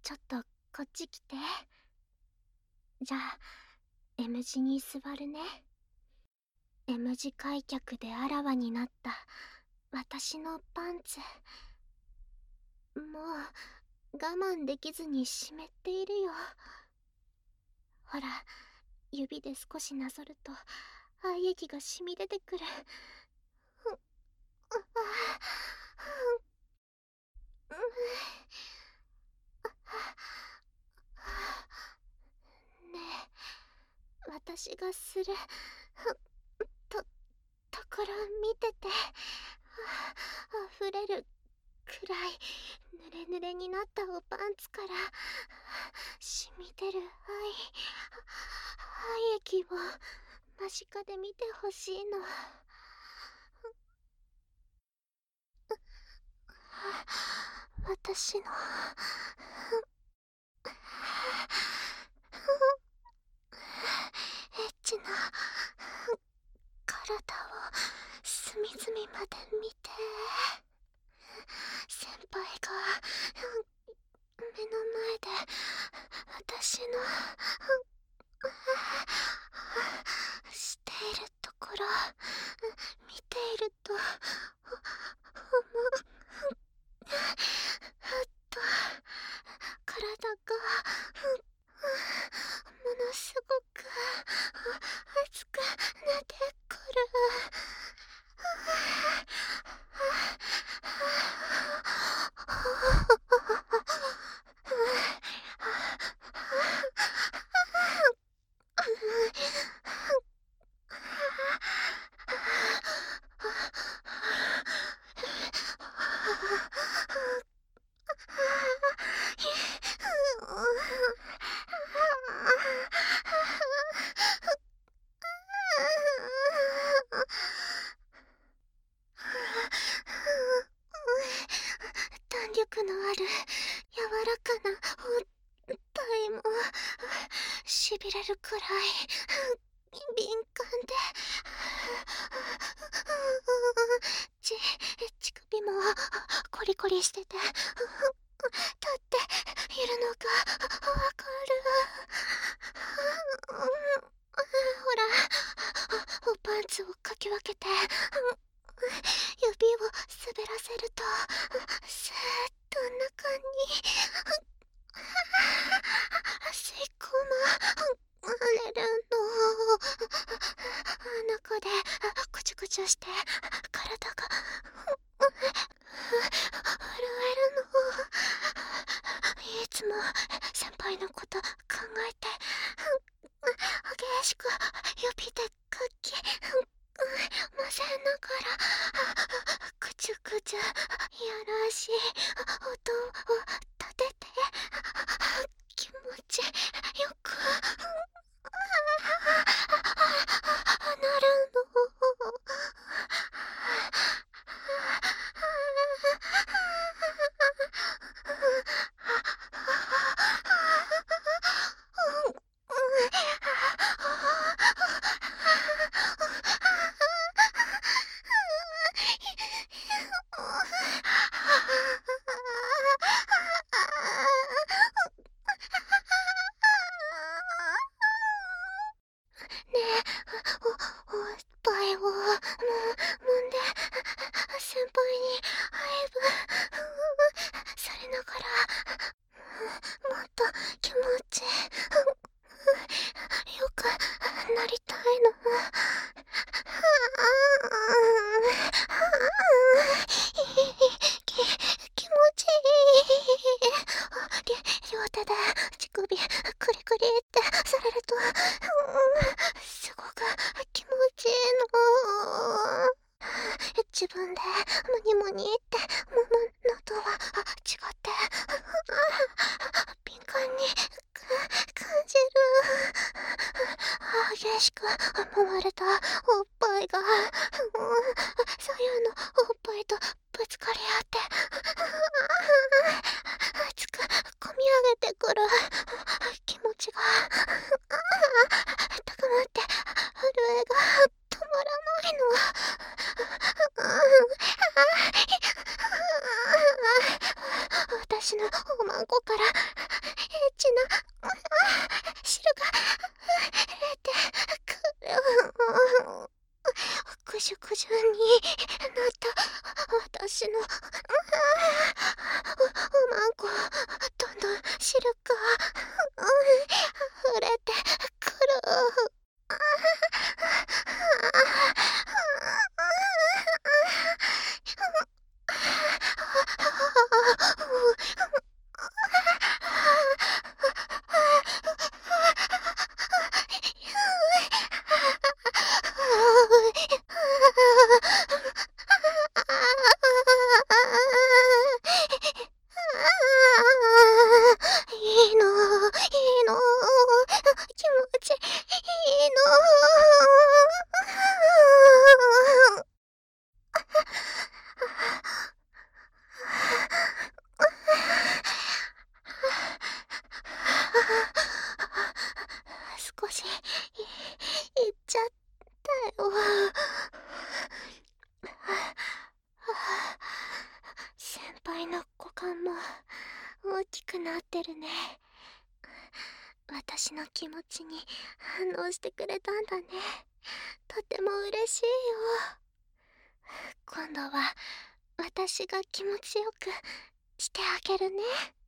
ちょっとこっち来て。じゃあ M 字に座るね。M 字開脚であらわになった私のパンツ、もう我慢できずに湿っているよ。ほら、指で少しなぞると愛液が染み出てくる。ねえ、私がするところ見てて、溢れるくらい濡れ濡れになったおパンツから染み出る愛液を間近で見てほしいの。私のエッチな体を隅々まで見て。先輩が目の前で私のしているところ見ているとふっと体がものすごく熱くなってくる。弾力のある柔らかなおっぱいもしびれるくらい敏感で、乳首もコリコリしてて立っているのがわかる。ほら、おパンツをかき分けて指を滑らせるとスーッと中に吸い込まれるの。中でくちゅくちゅして体が震えるの。いつも先輩のこと考えて激しく指でかき混ぜながらくちゅくちゅいやらしい音を立てて気持ちよくなるの。ねえ、おっぱいを揉んで先輩に愛撫されながらもっと気持ちよくなりたいの。気持ちいい。両手で乳首クリクリってされるとすごく気持ちいいの。自分でモニモニって揉むのとは違って敏感に感じる。激しく揉まれたおっぱいが左右のおっぱいとぶつかり合って熱くこみ上げてくる気持ちが高まって震えが止まらないの。私のおまんここからエッチな汁が出てくる。ぐじゅぐじゅになった私のおまんこ、どんどん汁が溢れてくる。いいの、いいの、気持ちいいの。少しいっちゃったよ。先輩の股間も大きくなってるね。私の気持ちに反応してくれたんだね。とても嬉しいよ。今度は私が気持ちよくしてあげるね。